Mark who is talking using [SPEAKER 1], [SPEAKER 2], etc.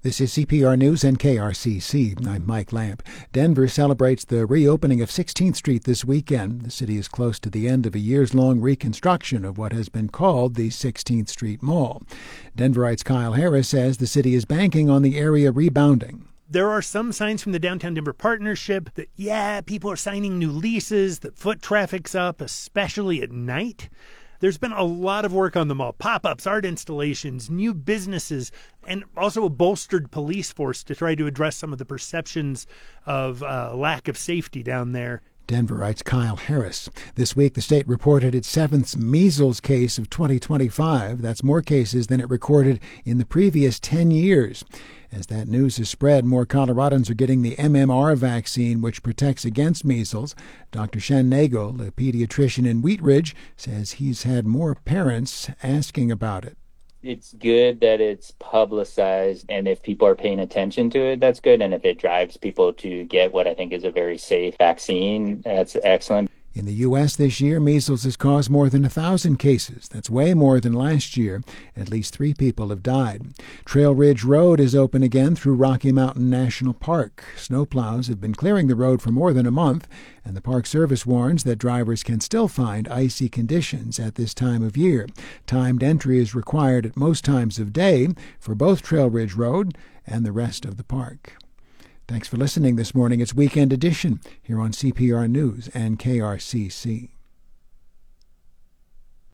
[SPEAKER 1] This is CPR News and KRCC. I'm Mike Lamp. Denver celebrates the reopening of 16th Street this weekend. The city is close to the end of a years-long reconstruction of what has been called the 16th Street Mall. Denverite's Kyle Harris says the city is banking on the area rebounding.
[SPEAKER 2] There are some signs from the Downtown Denver Partnership that, people are signing new leases, that foot traffic's up, especially at night. There's been a lot of work on the mall, pop-ups, art installations, new businesses, and also a bolstered police force to try to address some of the perceptions of lack of safety down there.
[SPEAKER 1] Denverite's Kyle Harris. This week, the state reported its 7th measles case of 2025. That's more cases than it recorded in the previous 10 years. As that news is spread, more Coloradans are getting the MMR vaccine, which protects against measles. Dr. Shen Nagel, a pediatrician in Wheat Ridge, says he's had more parents asking about it.
[SPEAKER 3] It's good that it's publicized, and if people are paying attention to it, that's good. And if it drives people to get what I think is a very safe vaccine, that's excellent.
[SPEAKER 1] In the U.S. this year, measles has caused more than 1,000 cases. That's way more than last year. At least 3 people have died. Trail Ridge Road is open again through Rocky Mountain National Park. Snowplows have been clearing the road for more than a month, and the Park Service warns that drivers can still find icy conditions at this time of year. Timed entry is required at most times of day for both Trail Ridge Road and the rest of the park. Thanks for listening this morning. It's Weekend Edition here on CPR News and KRCC.